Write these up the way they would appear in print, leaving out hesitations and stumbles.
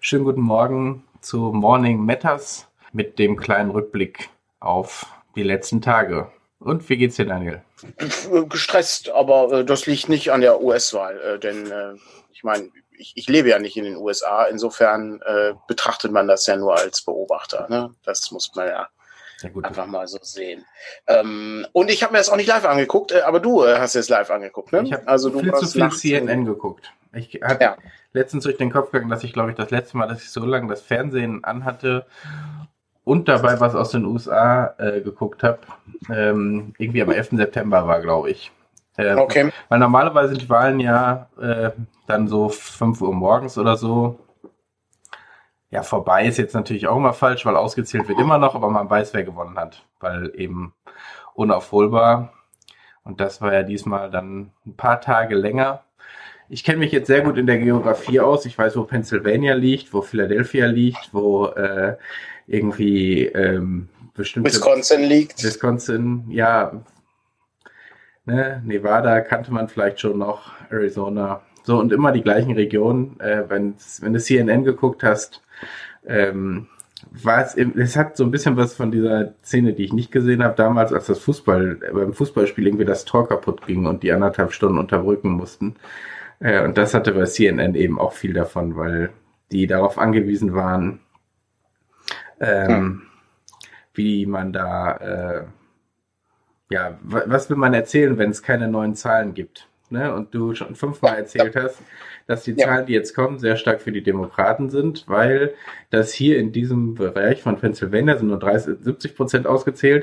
Schönen guten Morgen zu Morning Matters mit dem kleinen Rückblick auf die letzten Tage. Und wie geht's dir, Daniel? Gestresst, aber das liegt nicht an der US-Wahl, denn ich meine, ich lebe ja nicht in den USA, insofern betrachtet man das ja nur als Beobachter. Ne? Das muss man ja gut. Einfach mal so sehen. Und ich habe mir das auch nicht live angeguckt, aber du hast es live angeguckt, ne? Ich habe Also du viel zu warst viel nachts CNN geguckt. Ich hatte Ja. letztens durch den Kopf gegangen, dass ich, glaube ich, das letzte Mal, dass ich so lange das Fernsehen anhatte und dabei was aus den USA geguckt habe, irgendwie am 11. September war, glaube ich. Okay. Weil normalerweise sind die Wahlen ja dann so 5 Uhr morgens oder so. Ja, vorbei ist jetzt natürlich auch immer falsch, weil ausgezählt wird immer noch, aber man weiß, wer gewonnen hat, weil eben unaufholbar. Und das war ja diesmal dann ein paar Tage länger. Ich kenne mich jetzt sehr gut in der Geografie aus. Ich weiß, wo Pennsylvania liegt, wo Philadelphia liegt, wo irgendwie bestimmte... Wisconsin liegt. Wisconsin, ja. Ne, Nevada kannte man vielleicht schon noch, Arizona. So, und immer die gleichen Regionen. Wenn du CNN geguckt hast, es hat so ein bisschen was von dieser Szene, die ich nicht gesehen habe, damals, als beim Fußballspiel irgendwie das Tor kaputt ging und die 1,5 Stunden unterbrücken mussten. Und das hatte bei CNN eben auch viel davon, weil die darauf angewiesen waren, wie man da, was will man erzählen, wenn es keine neuen Zahlen gibt? Ne? Und du schon 5-mal erzählt hast, dass die Zahlen, die jetzt kommen, sehr stark für die Demokraten sind, weil das hier in diesem Bereich von Pennsylvania sind nur 70% ausgezählt.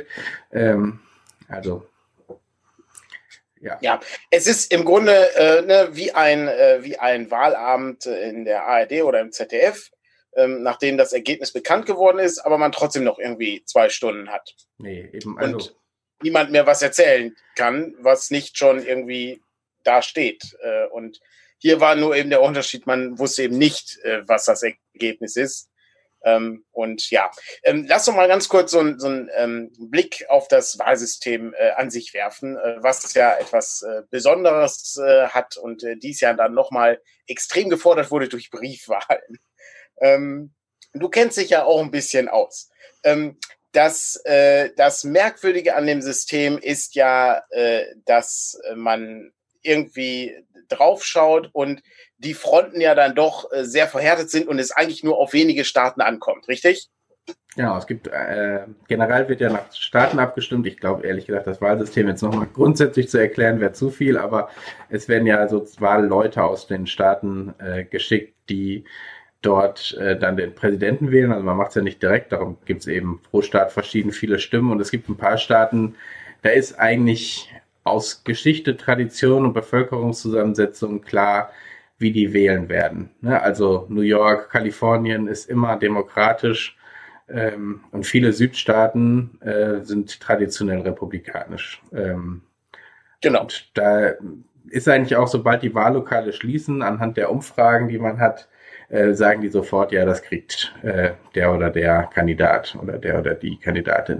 Ja, es ist im Grunde wie ein Wahlabend in der ARD oder im ZDF, nachdem das Ergebnis bekannt geworden ist, aber man trotzdem noch irgendwie 2 Stunden hat. Nee, eben und niemand mehr was erzählen kann, was nicht schon irgendwie da steht. Und hier war nur eben der Unterschied, man wusste eben nicht, was das Ergebnis ist. Lass doch mal ganz kurz so einen Blick auf das Wahlsystem an sich werfen, was ja etwas Besonderes hat und dies Jahr dann nochmal extrem gefordert wurde durch Briefwahlen. Du kennst dich ja auch ein bisschen aus. Das Merkwürdige an dem System ist ja, dass man irgendwie draufschaut und die Fronten ja dann doch sehr verhärtet sind und es eigentlich nur auf wenige Staaten ankommt, richtig? Genau, es gibt, generell wird ja nach Staaten abgestimmt. Ich glaube, ehrlich gesagt, das Wahlsystem jetzt nochmal grundsätzlich zu erklären, wäre zu viel, aber es werden ja so Wahlleute aus den Staaten geschickt, die dort dann den Präsidenten wählen. Also man macht es ja nicht direkt, darum gibt es eben pro Staat viele Stimmen und es gibt ein paar Staaten, da ist eigentlich aus Geschichte, Tradition und Bevölkerungszusammensetzung klar, wie die wählen werden. Ne? Also New York, Kalifornien ist immer demokratisch und viele Südstaaten sind traditionell republikanisch. Genau. Und da ist eigentlich auch, sobald die Wahllokale schließen, anhand der Umfragen, die man hat, sagen die sofort, ja, das kriegt der oder der Kandidat oder der oder die Kandidatin.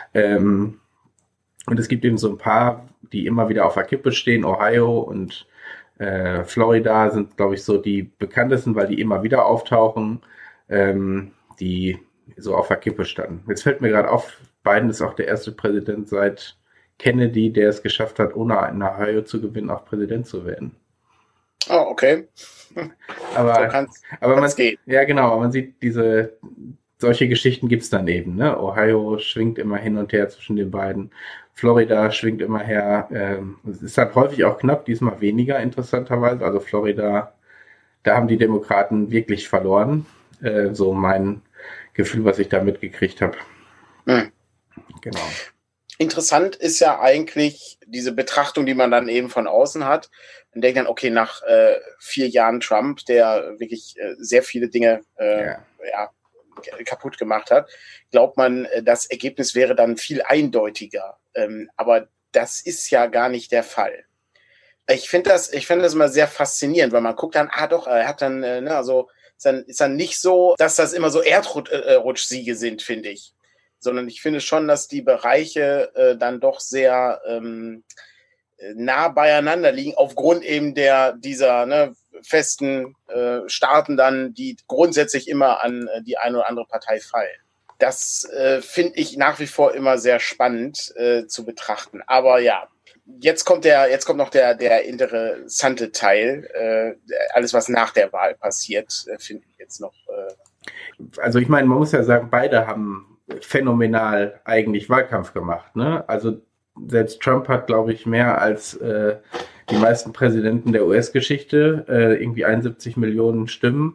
Und es gibt eben so ein paar, die immer wieder auf der Kippe stehen. Ohio und Florida sind, glaube ich, so die bekanntesten, weil die immer wieder auftauchen, die so auf der Kippe standen. Jetzt fällt mir gerade auf, Biden ist auch der erste Präsident seit Kennedy, der es geschafft hat, ohne in Ohio zu gewinnen, auch Präsident zu werden. Oh, okay. Aber man geht. Ja, genau, man sieht solche Geschichten gibt's dann eben, ne? Ohio schwingt immer hin und her zwischen den beiden. Florida schwingt immer her. Es ist halt häufig auch knapp, diesmal weniger interessanterweise. Also Florida, da haben die Demokraten wirklich verloren. So mein Gefühl, was ich da mitgekriegt habe. Genau. Interessant ist ja eigentlich diese Betrachtung, die man dann eben von außen hat. Man denkt dann, okay, nach 4 Jahren Trump, der wirklich sehr viele Dinge kaputt gemacht hat, glaubt man, das Ergebnis wäre dann viel eindeutiger. Aber das ist ja gar nicht der Fall. Ich finde das immer sehr faszinierend, weil man guckt dann, er hat dann, ist dann nicht so, dass das immer so Erdrutschsiege sind, finde ich. Sondern ich finde schon, dass die Bereiche dann doch sehr nah beieinander liegen, aufgrund eben dieser festen Staaten dann, die grundsätzlich immer an die eine oder andere Partei fallen. Das finde ich nach wie vor immer sehr spannend zu betrachten. Aber ja, jetzt kommt noch der interessante Teil. Alles, was nach der Wahl passiert, finde ich jetzt noch. Also ich meine, man muss ja sagen, beide haben phänomenal eigentlich Wahlkampf gemacht. Ne? Also selbst Trump hat, glaube ich, mehr als die meisten Präsidenten der US-Geschichte, irgendwie 71 Millionen Stimmen.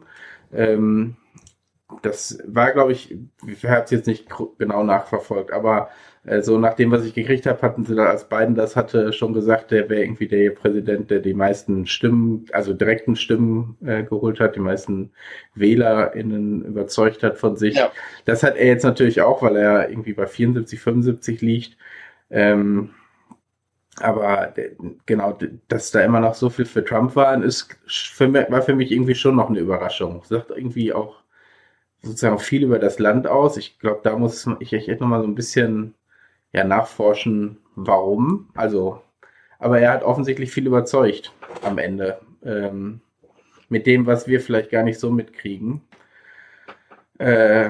Das war, glaube ich habe es jetzt nicht genau nachverfolgt, aber so nach dem, was ich gekriegt habe, hatten sie da, als Biden das hatte, schon gesagt, der wäre irgendwie der Präsident, der die meisten Stimmen, also direkten Stimmen geholt hat, die meisten WählerInnen überzeugt hat von sich. Ja. Das hat er jetzt natürlich auch, weil er irgendwie bei 74, 75 liegt. Aber genau, dass da immer noch so viel für Trump war, war für mich irgendwie schon noch eine Überraschung. Sagt irgendwie auch sozusagen viel über das Land aus. Ich glaube, da muss ich echt nochmal so ein bisschen nachforschen, warum. Also, aber er hat offensichtlich viel überzeugt am Ende. Mit dem, was wir vielleicht gar nicht so mitkriegen. Ja.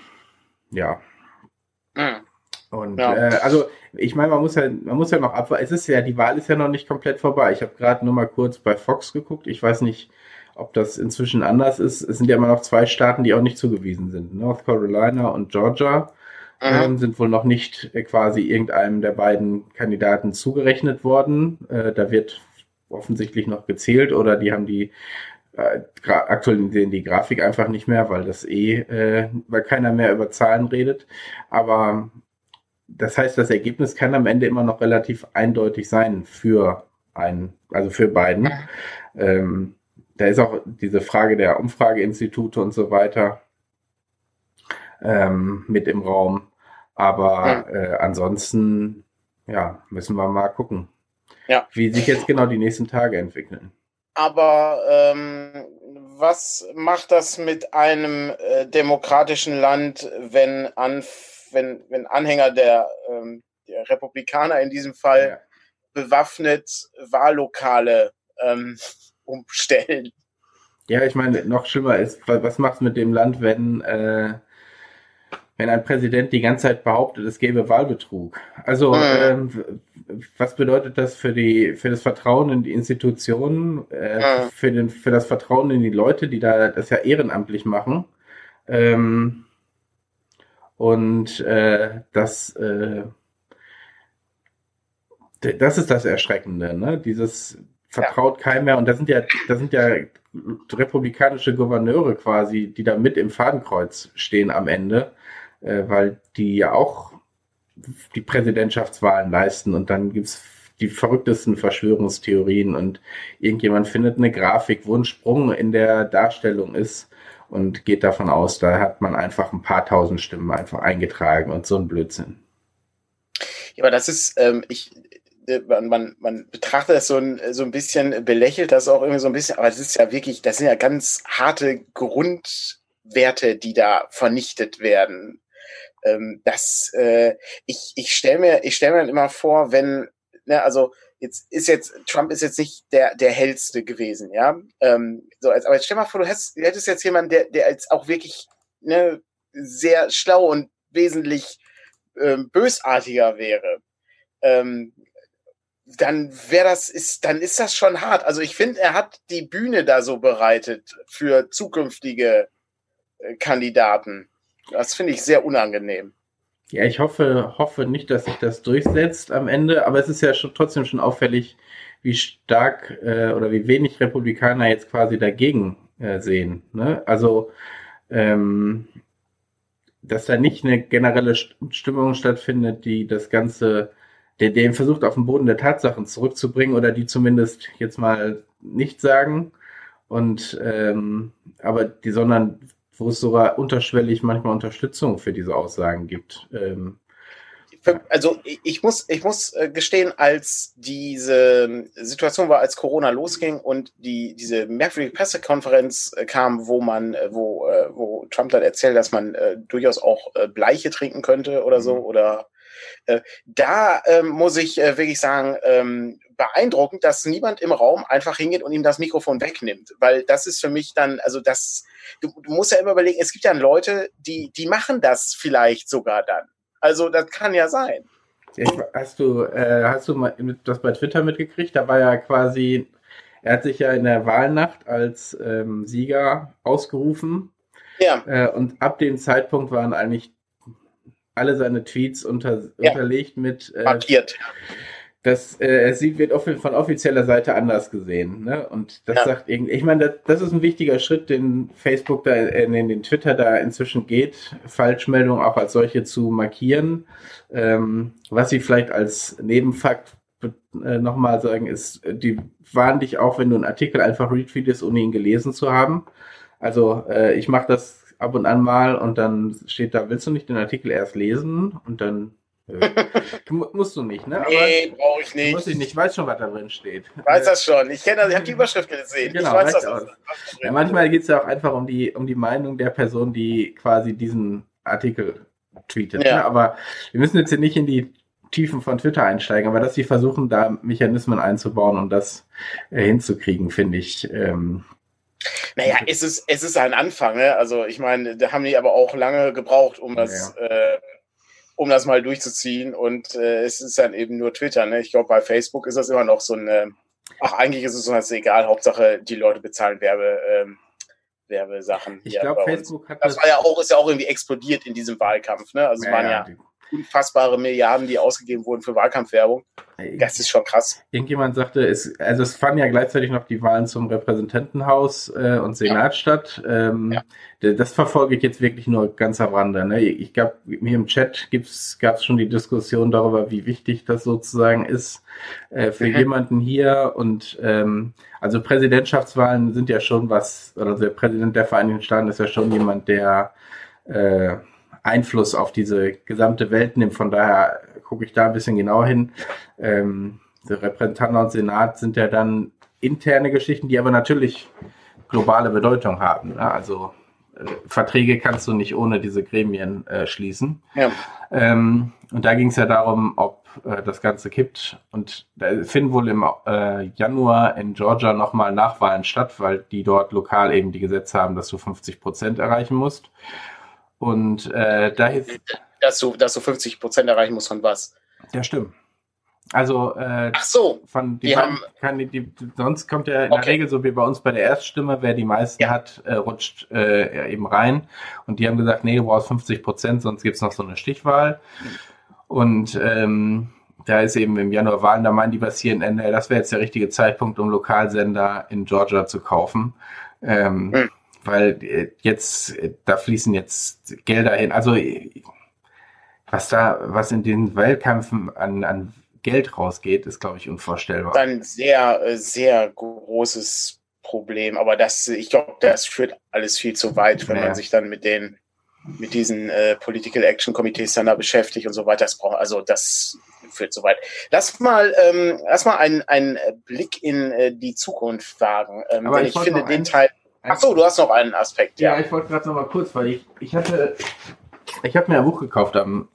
Und also ich meine, man muss ja noch abwarten. Die Wahl ist ja noch nicht komplett vorbei. Ich habe gerade nur mal kurz bei Fox geguckt. Ich weiß nicht, ob das inzwischen anders ist. Es sind ja immer noch 2 Staaten, die auch nicht zugewiesen sind. North Carolina und Georgia sind wohl noch nicht quasi irgendeinem der beiden Kandidaten zugerechnet worden. Da wird offensichtlich noch gezählt oder die haben die aktualisieren die Grafik einfach nicht mehr, weil das weil keiner mehr über Zahlen redet. Aber das heißt, das Ergebnis kann am Ende immer noch relativ eindeutig sein für Biden. Da ist auch diese Frage der Umfrageinstitute und so weiter mit im Raum. Aber ansonsten, müssen wir mal gucken, wie sich jetzt genau die nächsten Tage entwickeln. Aber was macht das mit einem demokratischen Land, wenn Anhänger der Republikaner in diesem Fall bewaffnet Wahllokale umstellen? Ja, ich meine, noch schlimmer ist, was macht es mit dem Land, wenn ein Präsident die ganze Zeit behauptet, es gäbe Wahlbetrug? Also, was bedeutet das für das Vertrauen in die Institutionen, für das Vertrauen in die Leute, die das ja ehrenamtlich machen? Das ist das Erschreckende, ne? Dieses vertraut keinem mehr. Und da sind ja republikanische Gouverneure quasi, die da mit im Fadenkreuz stehen am Ende, weil die ja auch die Präsidentschaftswahlen leisten und dann gibt's die verrücktesten Verschwörungstheorien und irgendjemand findet eine Grafik, wo ein Sprung in der Darstellung ist und geht davon aus, da hat man einfach ein paar tausend Stimmen einfach eingetragen und so ein Blödsinn. Ja, aber das ist, man betrachtet das so ein bisschen, belächelt das auch irgendwie so ein bisschen, aber das ist ja wirklich, das sind ja ganz harte Grundwerte, die da vernichtet werden. Ich stelle mir dann immer vor, wenn, ne, also Trump ist jetzt nicht der hellste gewesen, ja. Aber jetzt stell mal vor, du hättest jetzt jemanden, der jetzt auch wirklich, ne, sehr schlau und wesentlich bösartiger wäre. Dann ist das schon hart. Also ich finde, er hat die Bühne da so bereitet für zukünftige Kandidaten. Das finde ich sehr unangenehm. Ja, ich hoffe nicht, dass sich das durchsetzt am Ende, aber es ist ja trotzdem schon auffällig, wie stark oder wie wenig Republikaner jetzt quasi dagegen sehen. Ne? Also, dass da nicht eine generelle Stimmung stattfindet, die das Ganze, der versucht, auf den Boden der Tatsachen zurückzubringen oder die zumindest jetzt mal nicht sagen. Und sondern wo es sogar unterschwellig manchmal Unterstützung für diese Aussagen gibt. Also ich muss gestehen, als diese Situation war, als Corona losging und diese merkwürdige Pressekonferenz kam, wo Trump dann erzählt, dass man durchaus auch Bleiche trinken könnte oder so, oder Da muss ich wirklich sagen, beeindruckend, dass niemand im Raum einfach hingeht und ihm das Mikrofon wegnimmt. Weil das ist für mich dann, also du musst ja immer überlegen, es gibt ja Leute, die machen das vielleicht sogar dann. Also das kann ja sein. Hast du mal das bei Twitter mitgekriegt? Da war ja quasi, er hat sich ja in der Wahlnacht als Sieger ausgerufen. Ja. Und ab dem Zeitpunkt waren eigentlich alle seine Tweets unterlegt mit markiert. Wird von offizieller Seite anders gesehen, ne? Und das sagt irgendwie, ich meine, das ist ein wichtiger Schritt, den Facebook da, den Twitter da inzwischen geht, Falschmeldungen auch als solche zu markieren. Was sie vielleicht als Nebenfakt nochmal sagen, ist, die warnen dich auch, wenn du einen Artikel einfach retweetest, ohne ihn gelesen zu haben. Also ich mache das ab und an mal und dann steht da, willst du nicht den Artikel erst lesen? Und dann musst du nicht, ne? Aber nee, brauche ich nicht. Muss ich nicht, weiß schon, was da drin steht. Ich weiß das schon. Ich kenne das, ich habe die Überschrift gesehen. Genau, ich weiß das. Ja, manchmal geht es ja auch einfach um die Meinung der Person, die quasi diesen Artikel tweetet. Ja. Ne? Aber wir müssen jetzt hier nicht in die Tiefen von Twitter einsteigen, aber dass sie versuchen, da Mechanismen einzubauen, um das hinzukriegen, finde ich. Naja, es ist ein Anfang, ne? Also ich meine, da haben die aber auch lange gebraucht, um das mal durchzuziehen, und es ist dann eben nur Twitter, ne? Ich glaube, bei Facebook ist das immer noch so eigentlich ist es uns egal, Hauptsache die Leute bezahlen Werbesachen. Ich glaube, Facebook hat ist ja auch irgendwie explodiert in diesem Wahlkampf, ne? Also es waren ja unfassbare Milliarden, die ausgegeben wurden für Wahlkampfwerbung. Das ist schon krass. Irgendjemand sagte, es fanden ja gleichzeitig noch die Wahlen zum Repräsentantenhaus und Senat statt. Das verfolge ich jetzt wirklich nur ganz am Rande. Ne? Ich glaube, hier im Chat gab es schon die Diskussion darüber, wie wichtig das sozusagen ist für jemanden hier. Und also Präsidentschaftswahlen sind ja schon oder der Präsident der Vereinigten Staaten ist ja schon jemand, der Einfluss auf diese gesamte Welt nimmt. Von daher gucke ich da ein bisschen genauer hin. Der Repräsentanten und Senat sind ja dann interne Geschichten, die aber natürlich globale Bedeutung haben. Ne? Also Verträge kannst du nicht ohne diese Gremien schließen. Ja. Und da ging es ja darum, ob das Ganze kippt. Und da finden wohl im Januar in Georgia nochmal Nachwahlen statt, weil die dort lokal eben die Gesetze haben, dass du 50% erreichen musst. Und dass du 50% erreichen musst von was? Ja, stimmt. Also von sonst kommt ja in der Regel so wie bei uns bei der Erststimme, wer die meisten hat, rutscht eben rein. Und die haben gesagt, nee, du brauchst 50%, sonst gibt's noch so eine Stichwahl. Und da ist eben im Januar Wahlen, da meinen die was hier in NL, das wäre jetzt der richtige Zeitpunkt, um Lokalsender in Georgia zu kaufen. Weil da fließen jetzt Gelder hin. Also was in den Wahlkämpfen an Geld rausgeht, ist, glaube ich, unvorstellbar. Ein sehr, sehr großes Problem. Aber ich glaube, das führt alles viel zu weit, wenn man sich dann mit diesen Political Action Komitees dann da beschäftigt und so weiter. Das führt zu weit. Lass mal einen Blick in die Zukunft wagen. Aber ich finde den Teil. Achso, du hast noch einen Aspekt. Ja, ich wollte gerade noch mal kurz, weil ich habe mir ein Buch gekauft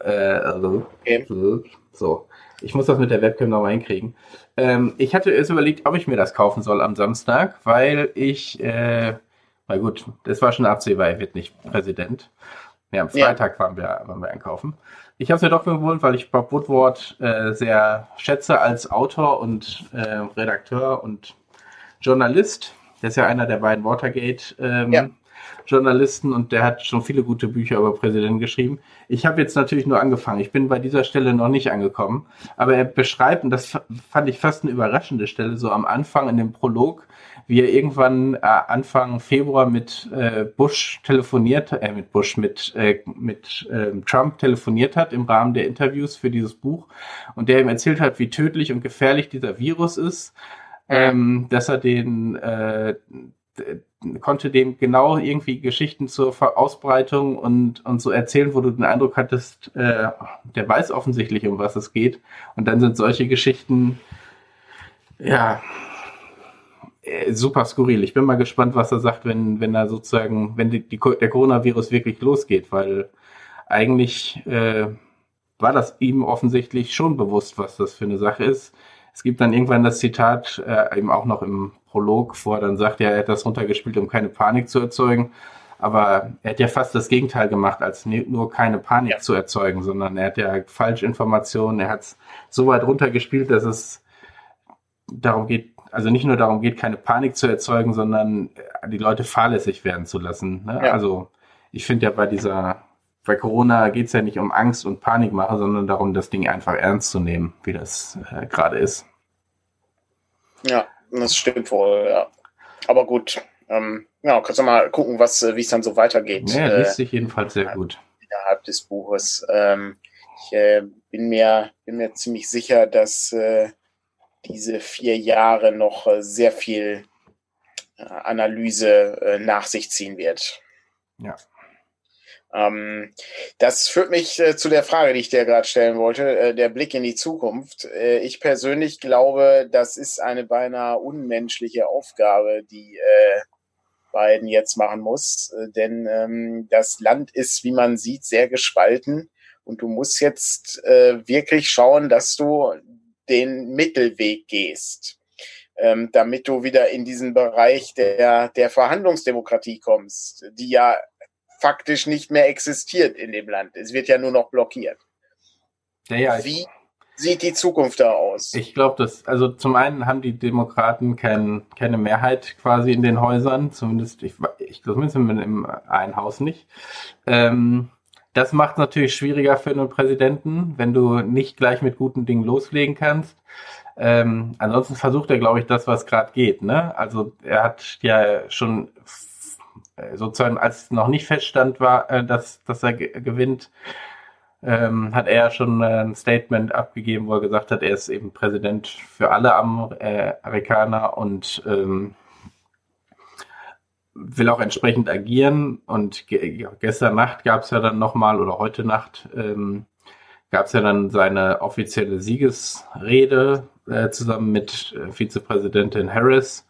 so. Ich muss das mit der Webcam noch mal hinkriegen. Ich hatte erst überlegt, ob ich mir das kaufen soll am Samstag, weil na gut, das war schon absehbar, er wird nicht Präsident. Ja, am Freitag waren wir einkaufen. Ich habe es mir doch geholt, weil ich Bob Woodward sehr schätze als Autor und Redakteur und Journalist. Der ist ja einer der beiden Watergate-Journalisten und der hat schon viele gute Bücher über Präsidenten geschrieben. Ich habe jetzt natürlich nur angefangen. Ich bin bei dieser Stelle noch nicht angekommen. Aber er beschreibt, und das fand ich fast eine überraschende Stelle, so am Anfang in dem Prolog, wie er irgendwann Anfang Februar mit Trump telefoniert hat im Rahmen der Interviews für dieses Buch und der ihm erzählt hat, wie tödlich und gefährlich dieser Virus ist. Dass er konnte dem genau irgendwie Geschichten zur Ausbreitung und so erzählen, wo du den Eindruck hattest, der weiß offensichtlich, um was es geht. Und dann sind solche Geschichten, super skurril. Ich bin mal gespannt, was er sagt, wenn er sozusagen, wenn der Coronavirus wirklich losgeht, weil eigentlich war das ihm offensichtlich schon bewusst, was das für eine Sache ist. Es gibt dann irgendwann das Zitat, eben auch noch im Prolog vor, dann sagt er hat das runtergespielt, um keine Panik zu erzeugen. Aber er hat ja fast das Gegenteil gemacht, als nur keine Panik zu erzeugen, sondern er hat ja Falschinformationen, er hat es so weit runtergespielt, dass es darum geht, also nicht nur darum geht, keine Panik zu erzeugen, sondern die Leute fahrlässig werden zu lassen. Ne? Ja. Also ich finde ja bei Corona geht es ja nicht um Angst und Panikmache, sondern darum, das Ding einfach ernst zu nehmen, wie das gerade ist. Ja, das stimmt wohl, ja. Aber gut, kannst du mal gucken, wie es dann so weitergeht. Ja, liest sich jedenfalls sehr gut. Innerhalb des Buches. Ich bin mir ziemlich sicher, dass diese 4 Jahre noch sehr viel Analyse nach sich ziehen wird. Ja. Das führt mich zu der Frage, die ich dir gerade stellen wollte, der Blick in die Zukunft. Ich persönlich glaube, das ist eine beinahe unmenschliche Aufgabe, die Biden jetzt machen muss, denn das Land ist, wie man sieht, sehr gespalten und du musst jetzt wirklich schauen, dass du den Mittelweg gehst, damit du wieder in diesen Bereich der Verhandlungsdemokratie kommst, die ja faktisch nicht mehr existiert in dem Land. Es wird ja nur noch blockiert. Ja, wie sieht die Zukunft da aus? Ich glaube, also zum einen haben die Demokraten keine Mehrheit quasi in den Häusern, zumindest im einen Haus nicht. Das macht es natürlich schwieriger für einen Präsidenten, wenn du nicht gleich mit guten Dingen loslegen kannst. Ansonsten versucht er, glaube ich, das, was gerade geht. Ne? Also er hat ja schon sozusagen, als es noch nicht feststand war, dass er gewinnt, hat er schon ein Statement abgegeben, wo er gesagt hat, er ist eben Präsident für alle Amerikaner und will auch entsprechend agieren. Und gestern Nacht gab es ja dann nochmal, oder heute Nacht gab es ja dann seine offizielle Siegesrede zusammen mit Vizepräsidentin Harris,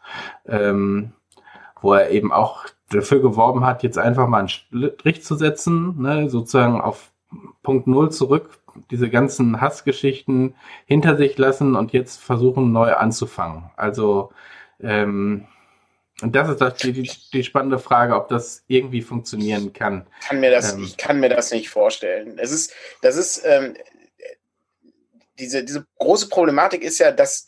wo er eben auch dafür geworben hat, jetzt einfach mal einen Strich zu setzen, ne, sozusagen auf Punkt Null zurück, diese ganzen Hassgeschichten hinter sich lassen und jetzt versuchen, neu anzufangen. Also und das ist die spannende Frage, ob das irgendwie funktionieren kann. Ich kann mir das nicht vorstellen. Diese große Problematik ist ja, dass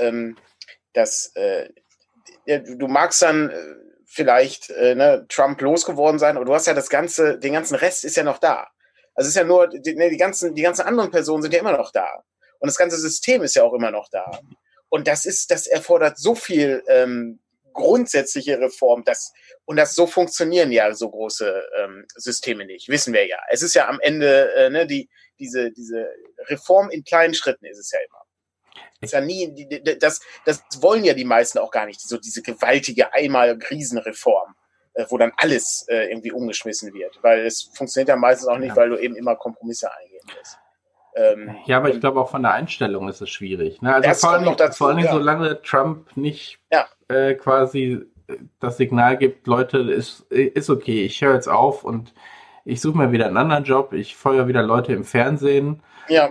du magst dann vielleicht Trump losgeworden sein, aber du hast ja den ganzen Rest ist ja noch da. Also es ist ja nur, die ganzen anderen Personen sind ja immer noch da. Und das ganze System ist ja auch immer noch da. Und das erfordert so viel grundsätzliche Reform, das so funktionieren ja so große Systeme nicht, wissen wir ja. Es ist ja am Ende diese Reform in kleinen Schritten ist es ja immer. Ist ja nie, das wollen ja die meisten auch gar nicht, so diese gewaltige einmal Riesenreform, wo dann alles irgendwie umgeschmissen wird, weil es funktioniert ja meistens auch nicht, weil du eben immer Kompromisse eingehen musst. Ja, aber ich glaube auch von der Einstellung ist es schwierig. Ne? Also vor allem solange Trump nicht quasi das Signal gibt, Leute, ist okay, ich höre jetzt auf und ich suche mir wieder einen anderen Job, ich feuere wieder Leute im Fernsehen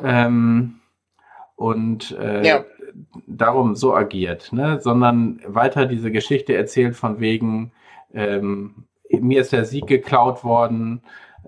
und darum so agiert, ne? Sondern weiter diese Geschichte erzählt von wegen, mir ist der Sieg geklaut worden,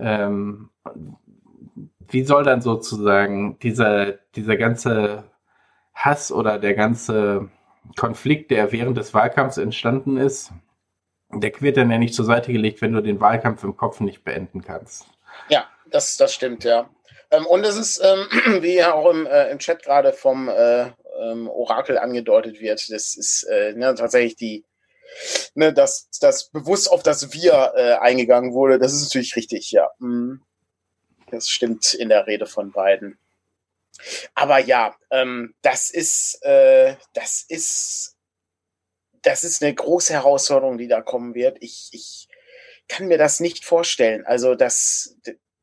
wie soll dann sozusagen dieser ganze Hass oder der ganze Konflikt, der während des Wahlkampfs entstanden ist, der wird dann ja nicht zur Seite gelegt, wenn du den Wahlkampf im Kopf nicht beenden kannst. Ja, das stimmt, ja. Und es ist, wie ja auch im Chat gerade vom Orakel angedeutet wird, das ist tatsächlich dass bewusst auf das Wir eingegangen wurde, das ist natürlich richtig, ja. Das stimmt in der Rede von beiden. Aber ja, das ist eine große Herausforderung, die da kommen wird. Ich kann mir das nicht vorstellen. Also das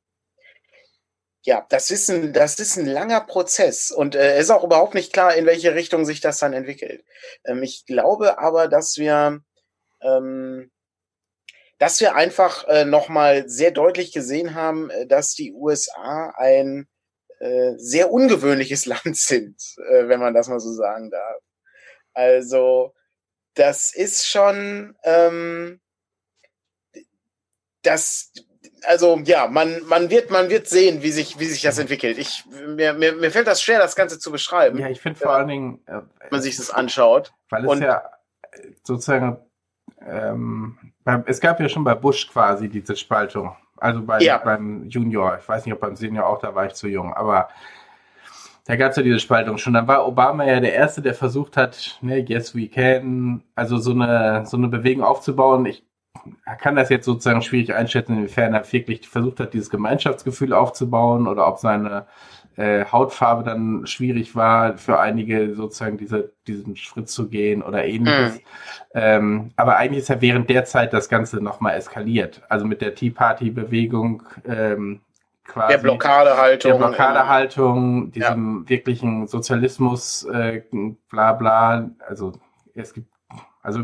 ist ein langer Prozess und es ist auch überhaupt nicht klar, in welche Richtung sich das dann entwickelt. Ich glaube aber, dass wir einfach nochmal sehr deutlich gesehen haben, dass die USA ein sehr ungewöhnliches Land sind, wenn man das mal so sagen darf. Also das ist schon man wird sehen, wie sich das entwickelt. Mir fällt das schwer, das Ganze zu beschreiben. Ja, ich finde vor allen Dingen, wenn man sich das anschaut. Weil es ja sozusagen, es gab ja schon bei Bush quasi diese Spaltung. Also beim Junior. Ich weiß nicht, ob beim Senior auch, da war ich zu jung. Aber da gab es ja diese Spaltung schon. Dann war Obama ja der Erste, der versucht hat, ne, yes we can, also so eine Bewegung aufzubauen. Ich kann das jetzt sozusagen schwierig einschätzen, inwiefern er wirklich versucht hat, dieses Gemeinschaftsgefühl aufzubauen oder ob seine Hautfarbe dann schwierig war für einige sozusagen diesen Schritt zu gehen oder ähnliches. Aber eigentlich ist ja während der Zeit das Ganze nochmal eskaliert. Also mit der Tea Party Bewegung quasi. Der Blockadehaltung, diesem wirklichen Sozialismus, bla bla. Also es gibt, also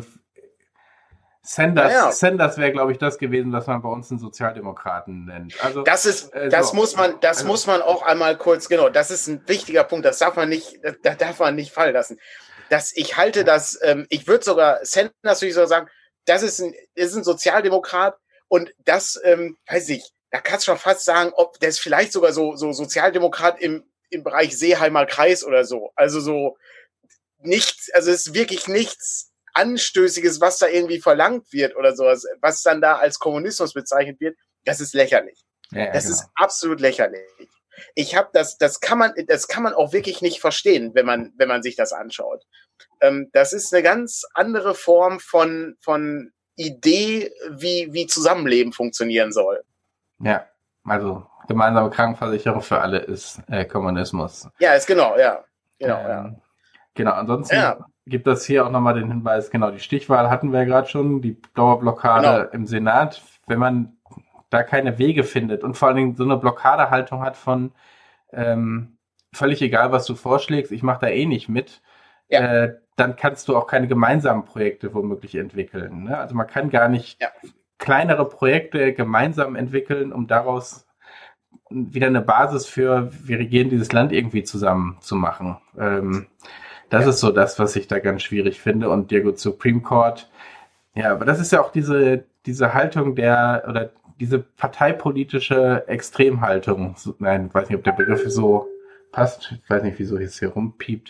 Sanders wäre, glaube ich, das gewesen, was man bei uns einen Sozialdemokraten nennt. Also das muss man auch einmal kurz, genau, das ist ein wichtiger Punkt, das darf man nicht fallen lassen. Ich würde sogar Sanders würde ich sogar sagen, das ist ein Sozialdemokrat und das, weiß ich, da kannst du schon fast sagen, ob der ist vielleicht sogar so Sozialdemokrat im Bereich Seeheimer Kreis oder so. Also so nichts, also es ist wirklich nichts Anstößiges, was da irgendwie verlangt wird oder sowas, was dann da als Kommunismus bezeichnet wird, das ist lächerlich. Ja, das ist absolut lächerlich. Das kann man auch wirklich nicht verstehen, wenn man sich das anschaut. Das ist eine ganz andere Form von Idee, wie Zusammenleben funktionieren soll. Ja, also gemeinsame Krankenversicherung für alle ist Kommunismus. Ja, ist genau. Genau, ansonsten gibt es hier auch nochmal den Hinweis, genau, die Stichwahl hatten wir ja gerade schon, die Dauerblockade im Senat. Wenn man da keine Wege findet und vor allen Dingen so eine Blockadehaltung hat von völlig egal, was du vorschlägst, ich mache da eh nicht mit, dann kannst du auch keine gemeinsamen Projekte womöglich entwickeln. Ne? Also man kann gar nicht kleinere Projekte gemeinsam entwickeln, um daraus wieder eine Basis für, wir regieren dieses Land irgendwie zusammen zu machen. Das ist so das, was ich da ganz schwierig finde. Und Diego Supreme Court, ja, aber das ist ja auch diese Haltung oder diese parteipolitische Extremhaltung. Nein, ich weiß nicht, ob der Begriff so passt. Ich weiß nicht, wieso es hier rumpiept.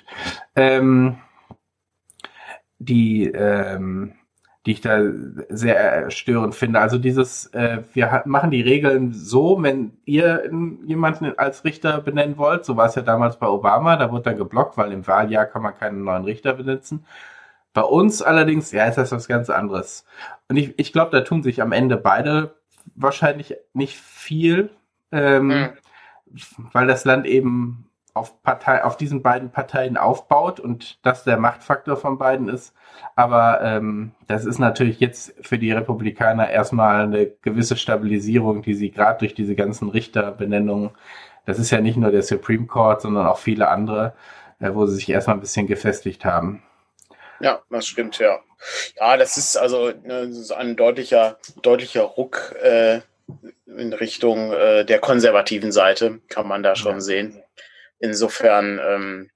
Die ich da sehr störend finde. Also wir machen die Regeln so, wenn ihr jemanden als Richter benennen wollt, so war es ja damals bei Obama, da wurde dann geblockt, weil im Wahljahr kann man keinen neuen Richter benennen. Bei uns allerdings, ist das was ganz anderes. Und ich glaube, da tun sich am Ende beide wahrscheinlich nicht viel, weil das Land eben auf diesen beiden Parteien aufbaut und das der Machtfaktor von beiden ist. Aber das ist natürlich jetzt für die Republikaner erstmal eine gewisse Stabilisierung, die sie gerade durch diese ganzen Richterbenennungen, das ist ja nicht nur der Supreme Court, sondern auch viele andere, wo sie sich erstmal ein bisschen gefestigt haben. Ja, das stimmt, ja. Ja, das ist also ein deutlicher Ruck in Richtung der konservativen Seite, kann man da schon sehen. Insofern,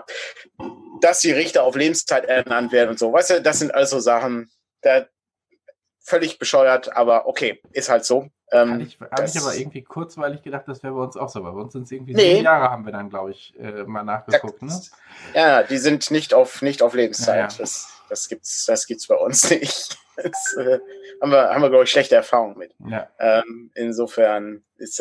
dass die Richter auf Lebenszeit ernannt werden und so, weißt du, das sind also Sachen, da völlig bescheuert, aber okay, ist halt so. Habe ich aber irgendwie kurzweilig gedacht, das wäre bei uns auch so, weil bei uns sind es irgendwie 7 Jahre, haben wir dann, glaube ich, mal nachgeguckt. Ne? Ja, die sind nicht auf Lebenszeit. Ja. Das gibt's bei uns nicht. Das haben wir, glaube ich, schlechte Erfahrungen mit. Ja. Insofern ist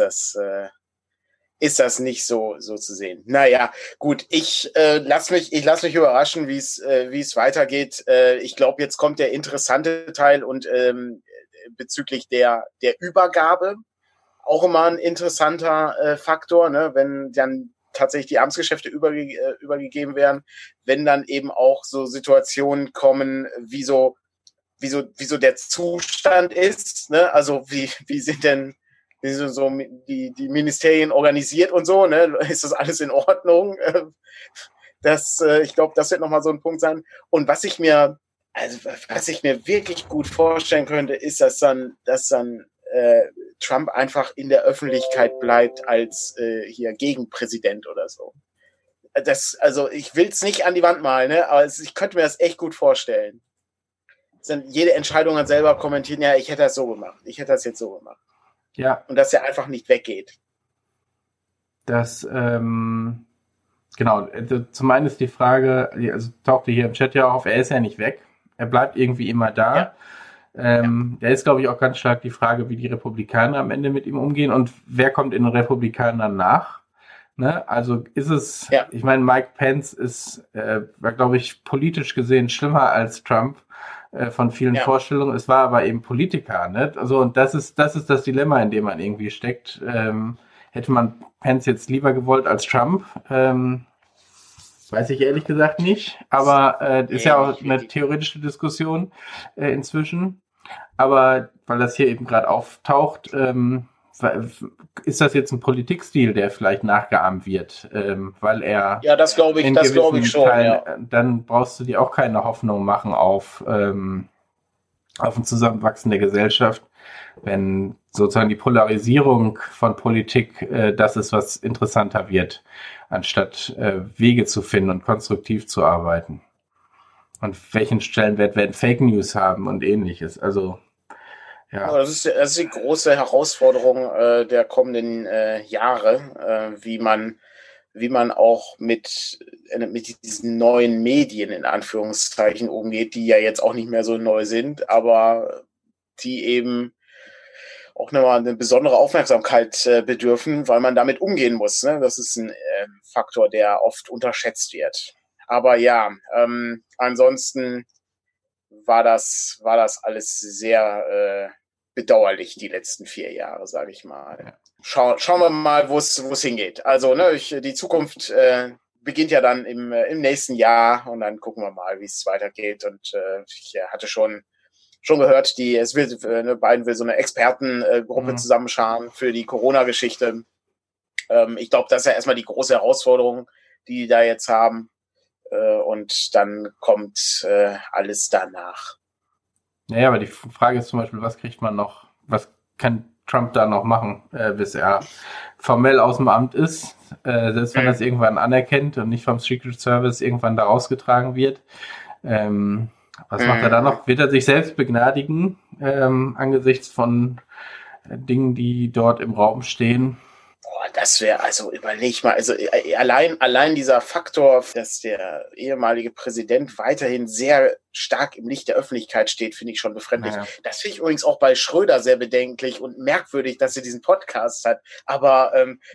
das nicht so zu sehen. Naja, gut, ich lass mich überraschen, wie es weitergeht. Ich glaube, jetzt kommt der interessante Teil und bezüglich der Übergabe auch immer ein interessanter Faktor, ne? Wenn dann tatsächlich die Amtsgeschäfte übergegeben werden, wenn dann eben auch so Situationen kommen, wie so der Zustand ist, ne? Also wie sind so die Ministerien organisiert und so, ne? Ist das alles in Ordnung? Ich glaube, das wird nochmal so ein Punkt sein. Und was ich mir wirklich gut vorstellen könnte, ist, dass dann Trump einfach in der Öffentlichkeit bleibt als hier Gegenpräsident oder so. Also ich will es nicht an die Wand malen, ne? Aber ich könnte mir das echt gut vorstellen. Jede Entscheidung dann selber kommentieren, ja, ich hätte das so gemacht, ich hätte das jetzt so gemacht. Ja. Und dass er einfach nicht weggeht. Das, genau, also zum einen ist die Frage, also tauchte hier im Chat ja auch auf, er ist ja nicht weg, er bleibt irgendwie immer da. Ja. Da ist, glaube ich, auch ganz stark die Frage, wie die Republikaner am Ende mit ihm umgehen und wer kommt in den Republikanern nach. Ne? Also ist es, ich meine, Mike Pence war, glaube ich, politisch gesehen schlimmer als Trump von vielen Vorstellungen. Es war aber eben Politiker. Ne? Also, und das ist das Dilemma, in dem man irgendwie steckt. Hätte man Pence jetzt lieber gewollt als Trump? Weiß ich ehrlich gesagt nicht, aber ist ja auch eine theoretische Diskussion inzwischen. Aber weil das hier eben gerade auftaucht, ist das jetzt ein Politikstil, der vielleicht nachgeahmt wird, weil er das glaube ich schon. Teilen, dann brauchst du dir auch keine Hoffnung machen auf ein Zusammenwachsen der Gesellschaft, wenn sozusagen die Polarisierung von Politik das ist, was interessanter wird, anstatt Wege zu finden und konstruktiv zu arbeiten. Und welchen Stellenwert werden Fake News haben und ähnliches. Also, ja. Aber das ist die große Herausforderung der kommenden Jahre, wie man auch mit diesen neuen Medien in Anführungszeichen umgeht, die ja jetzt auch nicht mehr so neu sind, aber die eben auch nochmal eine besondere Aufmerksamkeit bedürfen, weil man damit umgehen muss. Ne? Das ist ein Faktor, der oft unterschätzt wird. Aber ja, ansonsten war das alles sehr bedauerlich, die letzten 4 Jahre, sage ich mal. Schauen wir mal, wo es hingeht. Also die Zukunft beginnt ja dann im nächsten Jahr und dann gucken wir mal, wie es weitergeht. Und ich hatte schon gehört, Biden will so eine Expertengruppe zusammenscharen für die Corona-Geschichte. Ich glaube, das ist ja erstmal die große Herausforderung, die da jetzt haben. Und dann kommt alles danach. Naja, aber die Frage ist zum Beispiel, was kriegt man noch, was kann Trump da noch machen, bis er formell aus dem Amt ist, selbst wenn er es irgendwann anerkennt und nicht vom Secret Service irgendwann da rausgetragen wird. Was macht er da noch? Wird er sich selbst begnadigen angesichts von Dingen, die dort im Raum stehen? Das wäre, also überleg mal, also allein dieser Faktor, dass der ehemalige Präsident weiterhin sehr stark im Licht der Öffentlichkeit steht, finde ich schon befremdlich. Ja. Das finde ich übrigens auch bei Schröder sehr bedenklich und merkwürdig, dass er diesen Podcast hat. Aber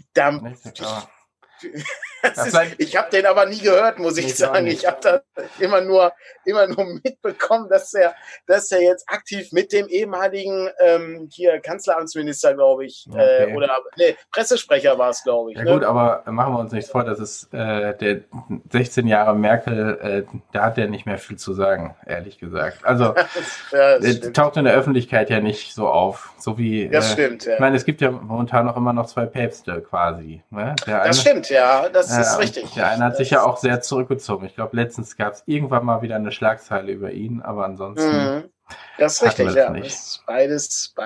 ich habe den aber nie gehört, muss ich sagen. Ich habe da immer nur mitbekommen, dass er jetzt aktiv mit dem ehemaligen Kanzleramtsminister, glaube ich, Pressesprecher war es, glaube ich. Ja gut, aber machen wir uns nichts vor, das ist der 16 Jahre Merkel, da hat er nicht mehr viel zu sagen, ehrlich gesagt. Also taucht in der Öffentlichkeit ja nicht so auf, so wie. Das stimmt. Ja. Ich meine, es gibt ja momentan noch immer noch 2 Päpste quasi. Ne? Das stimmt, ja. Das ist richtig. Der eine hat sich ja auch sehr zurückgezogen. Ich glaube, letztens gab es irgendwann mal wieder eine Schlagzeile über ihn, aber ansonsten. Das ist richtig, ja. Beides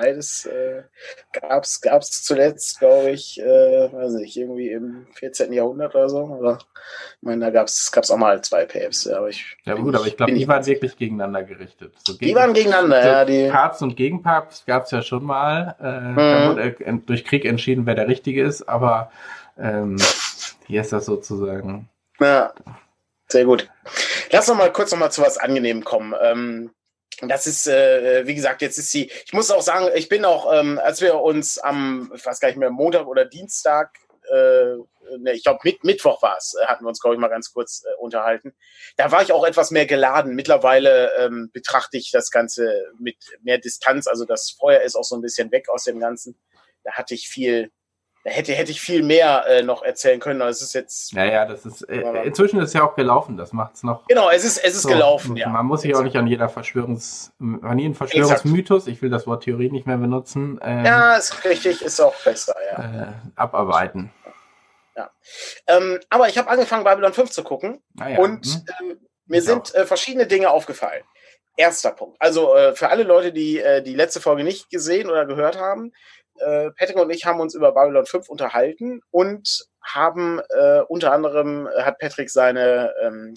gab's zuletzt, glaube ich, weiß nicht, irgendwie im 14. Jahrhundert oder so. Oder, ich meine, da gab's auch mal 2 Päpste. Aber ich glaube, die waren wirklich gegeneinander gerichtet. Die waren gegeneinander, ja. Papst und Gegenpapst gab's ja schon mal. Da wurde durch Krieg entschieden, wer der Richtige ist, aber hier ist das sozusagen. Ja, sehr gut. Lass noch mal kurz zu was Angenehmem kommen. Das ist, wie gesagt, ich muss auch sagen, ich bin auch, als wir uns ich weiß gar nicht mehr, Montag oder Dienstag, ich glaube Mittwoch war es, hatten wir uns, glaube ich, mal ganz kurz unterhalten. Da war ich auch etwas mehr geladen. Mittlerweile betrachte ich das Ganze mit mehr Distanz, also das Feuer ist auch so ein bisschen weg aus dem Ganzen. Da hätte ich viel mehr noch erzählen können, aber es ist jetzt. Naja, das ist inzwischen ist es ja auch gelaufen, das macht's noch. Genau, es ist so, gelaufen, ja. Man muss sich auch nicht an jeden Verschwörungsmythos, ich will das Wort Theorie nicht mehr benutzen. Ja, ist richtig, ist auch besser, ja. Abarbeiten. Ja. Aber ich habe angefangen, Babylon 5 zu gucken und mir sind verschiedene Dinge aufgefallen. Erster Punkt. Also für alle Leute, die die letzte Folge nicht gesehen oder gehört haben, Patrick und ich haben uns über Babylon 5 unterhalten und haben unter anderem hat Patrick seine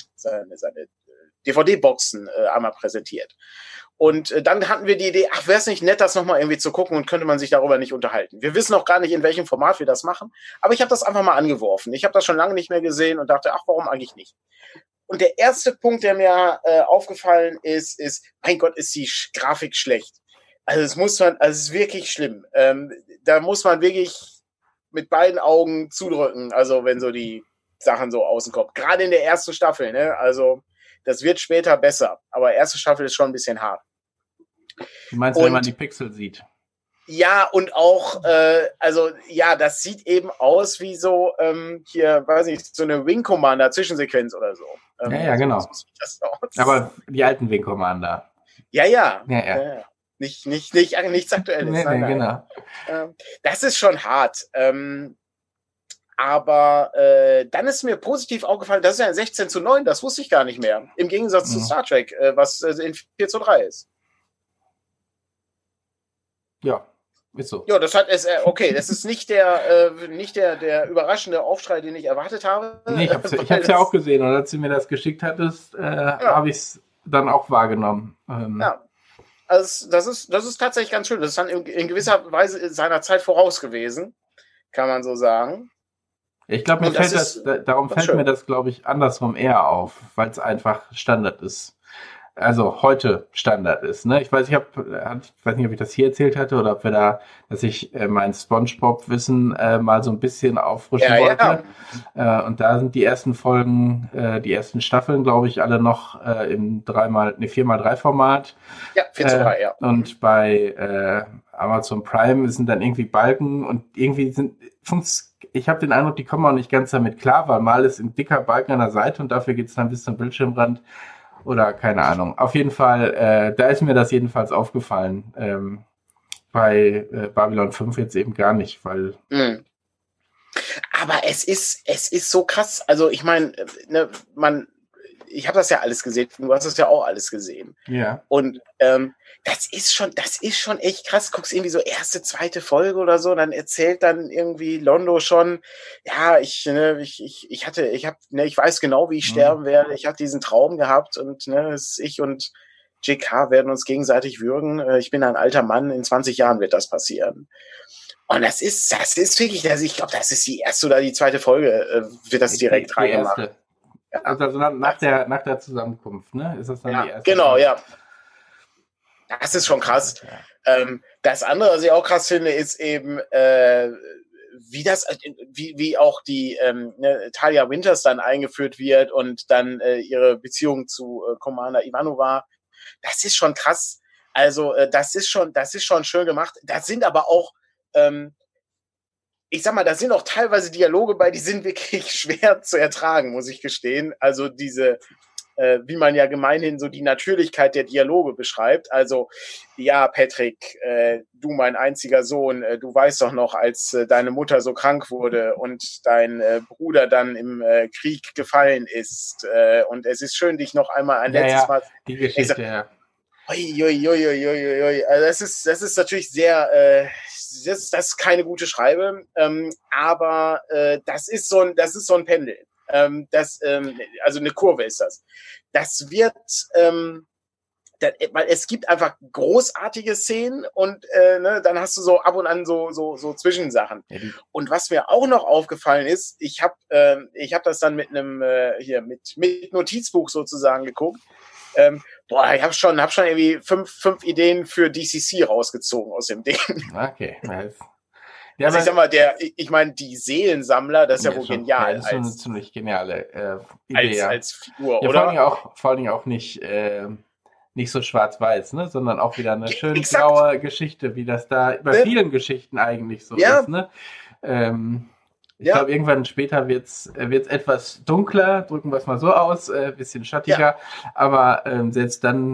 DVD-Boxen einmal präsentiert. Und dann hatten wir die Idee, ach, wäre es nicht nett, das nochmal irgendwie zu gucken und könnte man sich darüber nicht unterhalten. Wir wissen auch gar nicht, in welchem Format wir das machen, aber ich habe das einfach mal angeworfen. Ich habe das schon lange nicht mehr gesehen und dachte, ach, warum eigentlich nicht? Und der erste Punkt, der mir aufgefallen ist, mein Gott, ist die Grafik schlecht. Also es ist wirklich schlimm. Da muss man wirklich mit beiden Augen zudrücken, also wenn so die Sachen so außen kommen. Gerade in der ersten Staffel, ne? Also das wird später besser, aber erste Staffel ist schon ein bisschen hart. Du meinst, wenn man die Pixel sieht? Ja, und auch, das sieht eben aus wie so, hier, weiß nicht, so eine Wing Commander Zwischensequenz oder so. Ja, genau. So sieht das aus. Aber die alten Wing Commander. Ja. Nichts Aktuelles. Nee, genau. Das ist schon hart. Aber dann ist mir positiv aufgefallen, das ist ja ein 16:9, das wusste ich gar nicht mehr. Im Gegensatz zu Star Trek, was in 4:3 ist. Ja, ist so. Ja, das ist nicht der überraschende Aufschrei, den ich erwartet habe. Nee, ich hab's ja auch gesehen, und als du mir das geschickt hattest, habe ich es dann auch wahrgenommen. Ja. Also das ist tatsächlich ganz schön. Das ist dann in gewisser Weise seiner Zeit voraus gewesen, kann man so sagen. Ich glaube, darum fällt mir das, glaube ich, andersrum eher auf, weil es einfach Standard ist. Also heute Standard ist, ne? Ich weiß nicht, ob ich das hier erzählt hatte oder ob dass ich mein SpongeBob-Wissen mal so ein bisschen auffrischen wollte. Ja. Und da sind die ersten Folgen, die ersten Staffeln, glaube ich, alle noch im 4x3-Format. Ja, 4:3, ja. Und bei Amazon Prime sind dann irgendwie Balken und irgendwie ich habe den Eindruck, die kommen auch nicht ganz damit klar, weil mal ist ein dicker Balken an der Seite und dafür geht's dann bis zum Bildschirmrand. Oder keine Ahnung. Auf jeden Fall, da ist mir das jedenfalls aufgefallen. Bei Babylon 5 jetzt eben gar nicht, weil... Aber es ist so krass. Also ich meine, ne, ich habe das ja alles gesehen. Du hast das ja auch alles gesehen. Ja. Und das ist schon echt krass. Guckst irgendwie so erste, zweite Folge oder so, und dann erzählt dann irgendwie Londo schon, ja, ich weiß genau, wie ich sterben werde. Ich habe diesen Traum gehabt und ich und JK werden uns gegenseitig würgen. Ich bin ein alter Mann, in 20 Jahren wird das passieren. Und das ist wirklich, also ich glaube, das ist die erste oder die zweite Folge, wird das direkt reingemacht. Also nach der Zusammenkunft, ne? Ist das dann die erste? Genau, Folge? ja. Das ist schon krass. Ja. Das andere, was ich auch krass finde, ist eben, wie auch die Talia Winters dann eingeführt wird und dann ihre Beziehung zu Commander Ivanova. Das ist schon krass. Also das ist schon schön gemacht. Das sind aber auch ich sag mal, da sind auch teilweise Dialoge bei, die sind wirklich schwer zu ertragen, muss ich gestehen. Also diese, wie man ja gemeinhin so die Natürlichkeit der Dialoge beschreibt. Also, ja, Patrick, du mein einziger Sohn, du weißt doch noch, als deine Mutter so krank wurde und dein Bruder dann im Krieg gefallen ist. Und es ist schön, dich noch einmal ein letztes Mal... Die Geschichte, ja. Also das ist natürlich sehr, das ist keine gute Schreibe, aber das ist so ein Pendel. Also eine Kurve ist das. Das wird, weil es gibt einfach großartige Szenen und dann hast du so ab und an so Zwischensachen. Ja. Und was mir auch noch aufgefallen ist, ich hab das dann mit einem mit Notizbuch sozusagen geguckt. Ich habe schon irgendwie fünf Ideen für DCC rausgezogen aus dem Ding. Okay, nice. Ja, also ich sag mal, die Seelensammler, das ist ja wohl schon, genial. Ja, das ist schon eine ziemlich geniale Idee. Als Figur, ja, oder? Vor allem auch nicht so schwarz-weiß, ne, sondern auch wieder eine schön blaue Geschichte, wie das da bei vielen Geschichten eigentlich so ist, ne? Ich glaube, irgendwann später wird's etwas dunkler, drücken wir es mal so aus, bisschen schattiger, aber selbst dann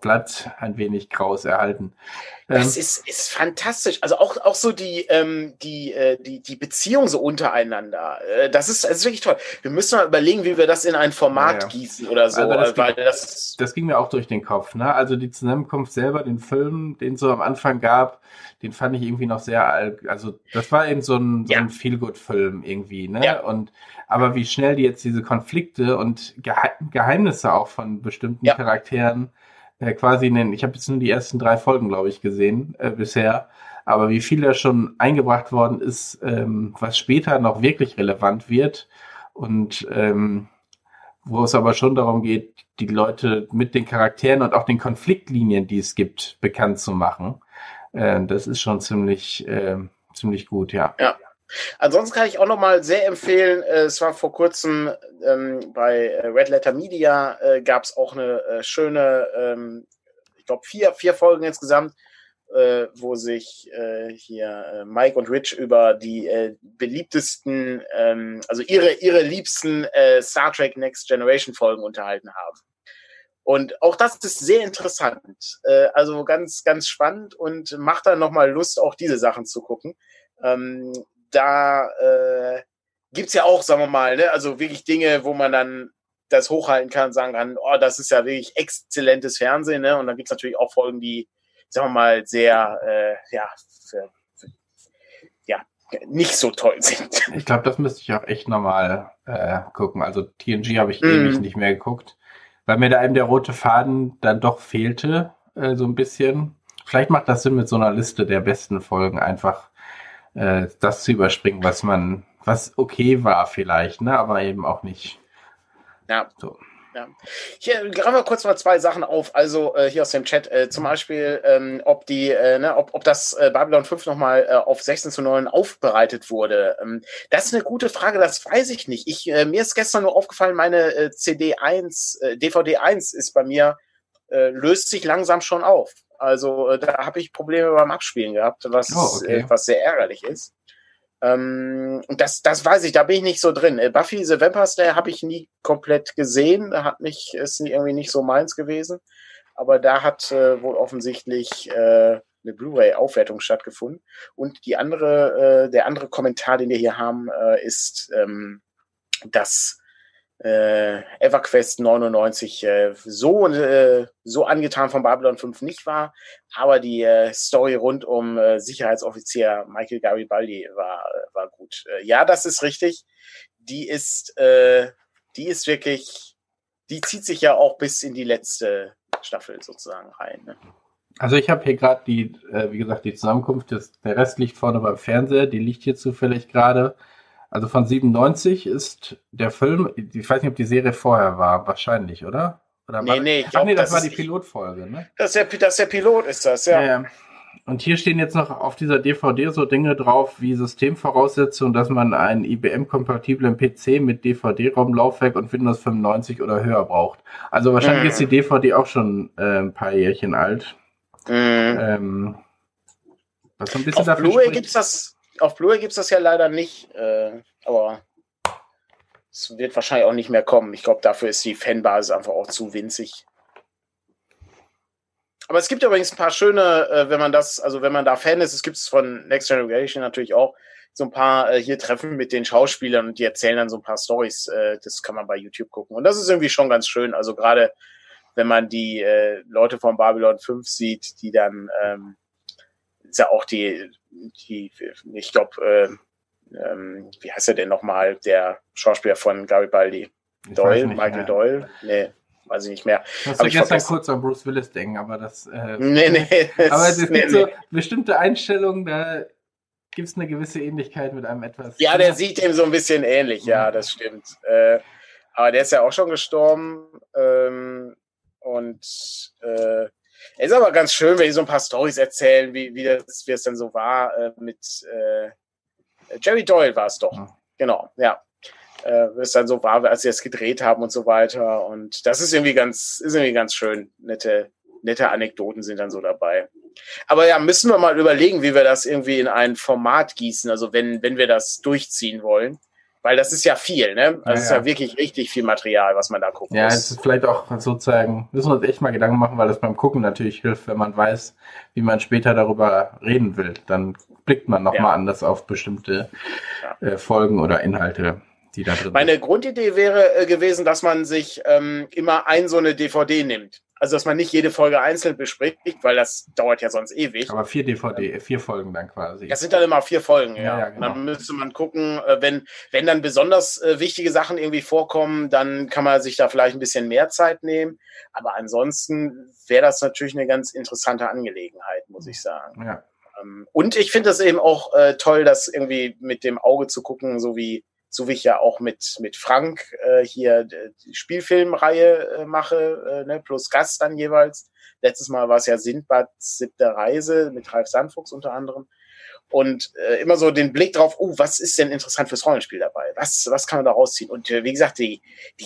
bleibt ein wenig Graus erhalten. Das ist fantastisch. Also auch so die Beziehung so untereinander. Das ist wirklich toll. Wir müssen mal überlegen, wie wir das in ein Format gießen oder so. Also das ging mir auch durch den Kopf. Ne? Also die Zusammenkunft selber, den Film, den es so am Anfang gab, den fand ich irgendwie noch sehr, also das war eben so ein Feel-Good-Film irgendwie. Ne? Ja. Aber wie schnell die jetzt diese Konflikte und Geheimnisse auch von bestimmten Charakteren quasi ich habe jetzt nur die ersten 3 Folgen, glaube ich, gesehen bisher, aber wie viel da schon eingebracht worden ist, was später noch wirklich relevant wird und wo es aber schon darum geht, die Leute mit den Charakteren und auch den Konfliktlinien, die es gibt, bekannt zu machen. Das ist schon ziemlich gut, ja. Ja. Ansonsten kann ich auch noch mal sehr empfehlen, es war vor kurzem bei Red Letter Media gab es auch eine schöne, ich glaube 4 Folgen insgesamt, wo sich hier Mike und Rich über die beliebtesten, also ihre liebsten Star Trek Next Generation Folgen unterhalten haben. Und auch das ist sehr interessant, also ganz, ganz spannend und macht dann noch mal Lust, auch diese Sachen zu gucken. Da gibt's ja auch, sagen wir mal, ne, also wirklich Dinge, wo man dann das hochhalten kann und sagen kann, oh, das ist ja wirklich exzellentes Fernsehen, ne? Und dann gibt's natürlich auch Folgen, die, sagen wir mal, sehr, nicht so toll sind. Ich glaube, das müsste ich auch echt nochmal gucken. Also TNG habe ich ewig nicht mehr geguckt, weil mir da eben der rote Faden dann doch fehlte, so ein bisschen. Vielleicht macht das Sinn mit so einer Liste der besten Folgen einfach das zu überspringen, was okay war vielleicht, ne, aber eben auch nicht. Ja. So. Ja. Hier greifen wir kurz mal 2 Sachen auf. Also hier aus dem Chat, zum Beispiel, ob das Babylon 5 nochmal auf 16:9 aufbereitet wurde. Das ist eine gute Frage, das weiß ich nicht. Mir ist gestern nur aufgefallen, meine DVD 1 ist bei mir, löst sich langsam schon auf. Also da habe ich Probleme beim Abspielen gehabt, was sehr ärgerlich ist. Und das weiß ich, da bin ich nicht so drin. Buffy the Vampire Slayer habe ich nie komplett gesehen, ist irgendwie nicht so meins gewesen. Aber da hat wohl offensichtlich eine Blu-ray-Aufwertung stattgefunden. Und der andere Kommentar, den wir hier haben, ist, dass EverQuest 99 so angetan von Babylon 5 nicht war, aber die Story rund um Sicherheitsoffizier Michael Garibaldi war gut. Ja, das ist richtig. Die ist wirklich, die zieht sich ja auch bis in die letzte Staffel sozusagen rein. Ne? Also ich habe hier gerade wie gesagt, die Zusammenkunft, der Rest liegt vorne beim Fernseher, die liegt hier zufällig gerade. Also von 97 ist der Film, ich weiß nicht, ob die Serie vorher war, wahrscheinlich, oder? Nee, ich glaube, das war die Pilotfolge, ne? Das ist der Pilot, ist das, ja. Und hier stehen jetzt noch auf dieser DVD so Dinge drauf wie Systemvoraussetzungen, dass man einen IBM-kompatiblen PC mit DVD-ROM-Laufwerk und Windows 95 oder höher braucht. Also wahrscheinlich ist die DVD auch schon ein paar Jährchen alt. Was so ein bisschen auf Blu-ray gibt's das ja leider nicht, aber es wird wahrscheinlich auch nicht mehr kommen. Ich glaube, dafür ist die Fanbasis einfach auch zu winzig. Aber es gibt übrigens ein paar schöne, wenn man da Fan ist, es gibt es von Next Generation natürlich auch, so ein paar hier Treffen mit den Schauspielern und die erzählen dann so ein paar Storys, das kann man bei YouTube gucken. Und das ist irgendwie schon ganz schön, also gerade wenn man die Leute von Babylon 5 sieht, die dann ist ja auch ich glaube, wie heißt er denn nochmal, der Schauspieler von Garibaldi? Michael Doyle? Nee, weiß ich nicht mehr. Hast du gestern kurz an Bruce Willis denken, aber das... aber es gibt so bestimmte Einstellungen, da gibt es eine gewisse Ähnlichkeit mit einem etwas... Ja, der sieht dem so ein bisschen ähnlich, ja, das stimmt. Aber der ist ja auch schon gestorben und es ist aber ganz schön, wenn die so ein paar Storys erzählen, wie es dann so war mit Jerry Doyle war es doch. Genau, ja. Wie es dann so war, als sie es gedreht haben und so weiter. Und das ist irgendwie ganz schön. Nette Anekdoten sind dann so dabei. Aber ja, müssen wir mal überlegen, wie wir das irgendwie in ein Format gießen. Also wenn wir das durchziehen wollen. Weil das ist ja viel, ne? Also es ist Ja. ja wirklich richtig viel Material, was man da gucken Ja, muss. es ist vielleicht auch sozusagen, müssen wir uns echt mal Gedanken machen, weil das beim Gucken natürlich hilft, wenn man weiß, wie man später darüber reden will. Dann blickt man nochmal anders auf bestimmte Folgen oder Inhalte, die da drin Meine sind. Grundidee wäre gewesen, dass man sich immer so eine DVD nimmt. Also, dass man nicht jede Folge einzeln bespricht, weil das dauert ja sonst ewig. Aber 4 Folgen dann quasi. Das sind dann immer 4 Folgen, Ja, Und genau. dann müsste man gucken, wenn dann besonders wichtige Sachen irgendwie vorkommen, dann kann man sich da vielleicht ein bisschen mehr Zeit nehmen. Aber ansonsten wäre das natürlich eine ganz interessante Angelegenheit, muss ich sagen. Ja. Und ich finde das eben auch toll, das irgendwie mit dem Auge zu gucken, so wie ich ja auch mit Frank hier die Spielfilmreihe mache, ne, plus Gast dann jeweils. Letztes Mal war es ja Sindbads 7. Reise mit Ralf Sandfuchs unter anderem. Und immer so den Blick drauf, was ist denn interessant fürs Rollenspiel dabei? Was kann man da rausziehen? Und wie gesagt, die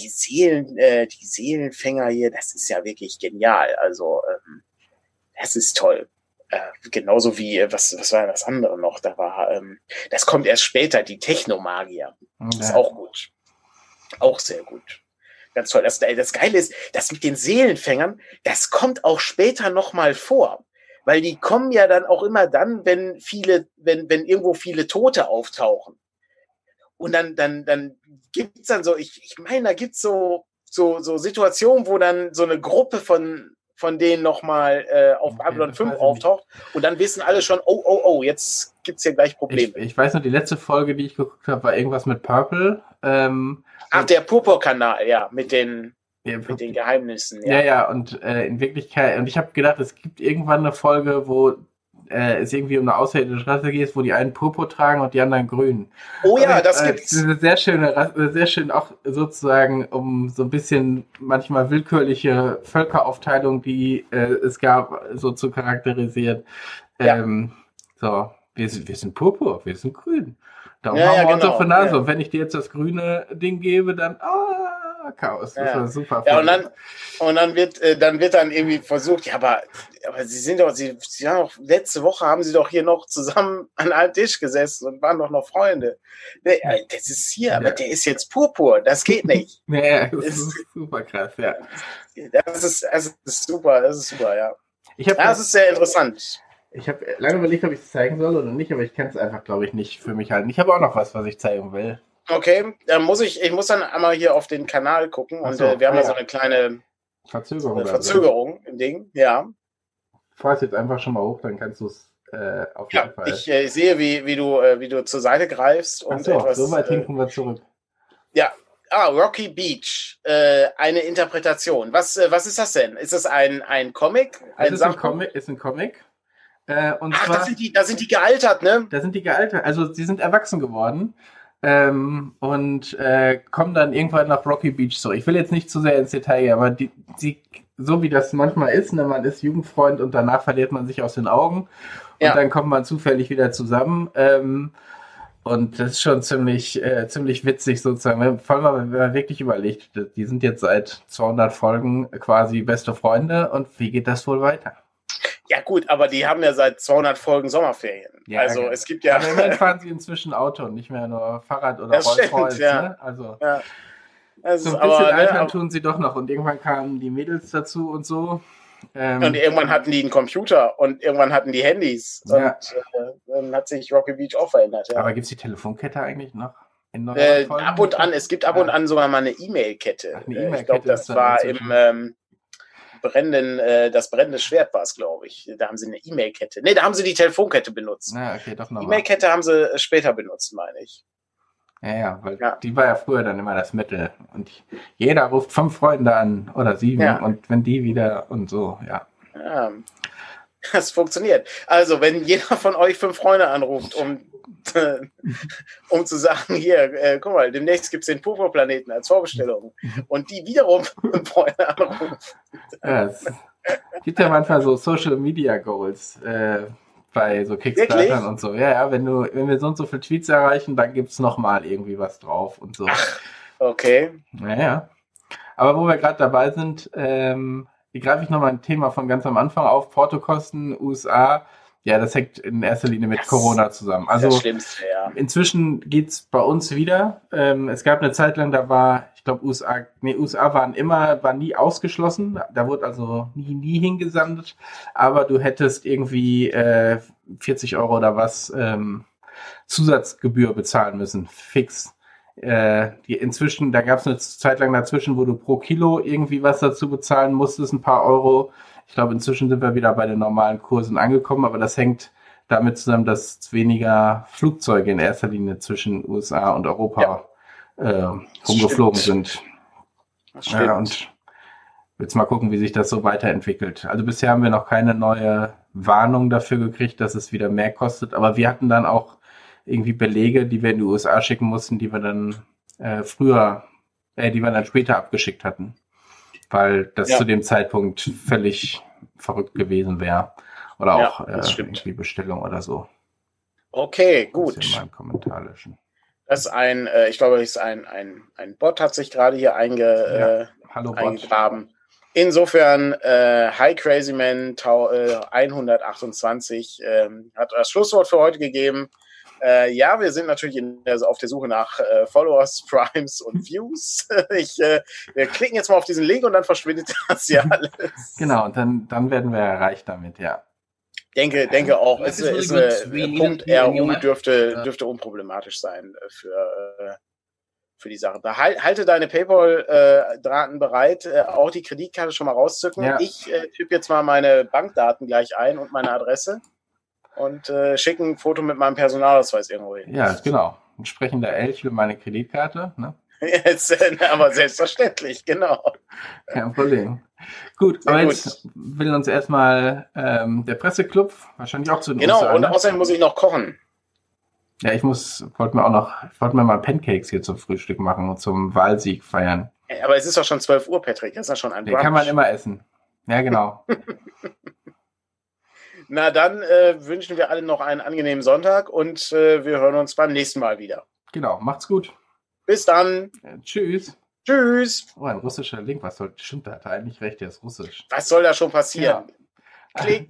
Seelenfänger hier, das ist ja wirklich genial. Also das ist toll. Genauso wie, was war das andere noch? Da war, das kommt erst später, die Technomagier. Das ist auch gut. Auch sehr gut. Ganz toll. Das Geile ist, das mit den Seelenfängern, das kommt auch später nochmal vor. Weil die kommen ja dann auch immer dann, wenn irgendwo viele Tote auftauchen. Und dann gibt's dann so, ich meine, da gibt's so Situationen, wo dann so eine Gruppe von denen nochmal auf Babylon 5 auftaucht und dann wissen alle schon, jetzt gibt's hier gleich Probleme. Ich weiß noch, die letzte Folge, die ich geguckt habe, war irgendwas mit Purple. Der Purpur-Kanal, ja, mit den Geheimnissen. Ja, und in Wirklichkeit, und ich habe gedacht, es gibt irgendwann eine Folge, wo es irgendwie um eine außerirdische Rasse geht, wo die einen Purpur tragen und die anderen grün. Oh ja, das gibt's. Das ist eine sehr schön auch sozusagen um so ein bisschen manchmal willkürliche Völkeraufteilung, die es gab, so zu charakterisieren. So, wir sind Purpur, wir sind grün. Darum haben wir uns auf die Nase. Ja. Und wenn ich dir jetzt das grüne Ding gebe, dann Chaos. Das war super. Ja, und dann wird dann irgendwie versucht, aber sie haben doch, letzte Woche haben sie doch hier noch zusammen an einem Tisch gesessen und waren doch noch Freunde. Das ist hier, aber der ist jetzt Purpur, das geht nicht. Ja, das ist super krass, ja. Das ist super, ja. Das ist sehr interessant. Ich habe lange überlegt, ob ich es zeigen soll oder nicht, aber ich kann es einfach, glaube ich, nicht für mich halten. Ich habe auch noch was ich zeigen will. Okay, ich muss dann einmal hier auf den Kanal gucken und wir haben ja so eine kleine Verzögerung im Ding, ja. Fahr es jetzt einfach schon mal hoch, dann kannst du es auf jeden Fall. Ich sehe, wie du zur Seite greifst und so weit hinten wir zurück. Ja, Rocky Beach, eine Interpretation. Was ist das denn? Ist das ein Comic? Ist ein Comic. Und zwar, da sind die gealtert, ne? Da sind die gealtert. Also sie sind erwachsen geworden und kommen dann irgendwann nach Rocky Beach zurück. Ich will jetzt nicht zu sehr ins Detail gehen, aber so wie das manchmal ist, ne, man ist Jugendfreund und danach verliert man sich aus den Augen und dann kommt man zufällig wieder zusammen. Und das ist schon ziemlich witzig sozusagen. Vor allem, wenn man wirklich überlegt, die sind jetzt seit 200 Folgen quasi beste Freunde und wie geht das wohl weiter? Ja gut, aber die haben ja seit 200 Folgen Sommerferien. Ja, also genau. Es gibt ja... Aber immerhin fahren sie inzwischen Auto und nicht mehr nur Fahrrad oder Rolls-Royce. Ne? Also so ein bisschen altern tun sie doch noch. Und irgendwann kamen die Mädels dazu und so. Und irgendwann hatten die einen Computer und irgendwann hatten die Handys. Und dann hat sich Rocky Beach auch verändert. Ja. Aber gibt es die Telefonkette eigentlich noch? Ab und an. Es gibt ab und an sogar mal eine E-Mail-Kette. Ich glaube, das war das brennende Schwert war es, glaube ich. Da haben sie eine E-Mail-Kette. Ne, da haben sie die Telefonkette benutzt. Ja, okay, doch noch. Die E-Mail-Kette haben sie später benutzt, meine ich. Ja, weil die war ja früher dann immer das Mittel. Und jeder ruft 5 Freunde an oder 7 und wenn die wieder und so, ja. Das funktioniert. Also, wenn jeder von euch 5 Freunde anruft, um zu sagen, hier, guck mal, demnächst gibt es den Purpurplaneten als Vorbestellung und die wiederum 5 Freunde anrufen. Es gibt ja manchmal so Social Media Goals bei so Kickstartern und so. Ja, wenn wir so und so viele Tweets erreichen, dann gibt's nochmal irgendwie was drauf und so. Ach, okay. Naja. Aber wo wir gerade dabei sind, greife ich nochmal ein Thema von ganz am Anfang auf. Portokosten, USA. Ja, das hängt in erster Linie mit Corona zusammen. Also das Schlimmste, ja. Inzwischen geht's bei uns wieder. Es gab eine Zeit lang, da war, ich glaube, USA waren nie ausgeschlossen. Da wurde also nie hingesandt. Aber du hättest irgendwie 40 Euro oder was Zusatzgebühr bezahlen müssen, fix. Inzwischen, da gab es eine Zeit lang dazwischen, wo du pro Kilo irgendwie was dazu bezahlen musstest, ein paar Euro. Ich glaube, inzwischen sind wir wieder bei den normalen Kursen angekommen, aber das hängt damit zusammen, dass weniger Flugzeuge in erster Linie zwischen USA und Europa rumgeflogen sind. Das stimmt. Und jetzt mal gucken, wie sich das so weiterentwickelt. Also bisher haben wir noch keine neue Warnung dafür gekriegt, dass es wieder mehr kostet, aber wir hatten dann auch irgendwie Belege, die wir in die USA schicken mussten, die wir dann die wir dann später abgeschickt hatten, weil das zu dem Zeitpunkt völlig verrückt gewesen wäre. Oder auch irgendwie Bestellung oder so. Okay, gut. Das in meinem Kommentar löschen. Das ist ich glaube, das ist ein Bot hat sich gerade hier eingegraben. Insofern, Hi Crazyman 128 hat das Schlusswort für heute gegeben. Ja, wir sind natürlich auf der Suche nach Followers, Primes und Views. Wir klicken jetzt mal auf diesen Link und dann verschwindet das ja alles. Genau, und dann werden wir erreicht damit, ja. Denke auch, es ist Punkt RU dürfte unproblematisch sein für die Sache. Da halte deine PayPal-Daten bereit, auch die Kreditkarte schon mal rauszücken. Ja. Ich tippe jetzt mal meine Bankdaten gleich ein und meine Adresse und schicke ein Foto mit meinem Personalausweis irgendwo hin. Ja, genau. Entsprechender Elch für meine Kreditkarte, ne? Jetzt, aber selbstverständlich, genau. Kein Problem. Gut, aber jetzt will uns erstmal der Presseclub wahrscheinlich auch zu den USA. Genau, und außerdem muss ich noch kochen. Ja, ich wollte mir mal Pancakes hier zum Frühstück machen und zum Wahlsieg feiern. Aber es ist doch schon 12 Uhr, Patrick. Das ist ja schon ein Brunch. Den kann man immer essen. Ja, genau. Na, dann wünschen wir allen noch einen angenehmen Sonntag und wir hören uns beim nächsten Mal wieder. Genau, macht's gut. Bis dann. Tschüss. Tschüss. Oh, ein russischer Link. Stimmt, da hat er eigentlich recht, der ist russisch. Was soll da schon passieren? Ja. Klick.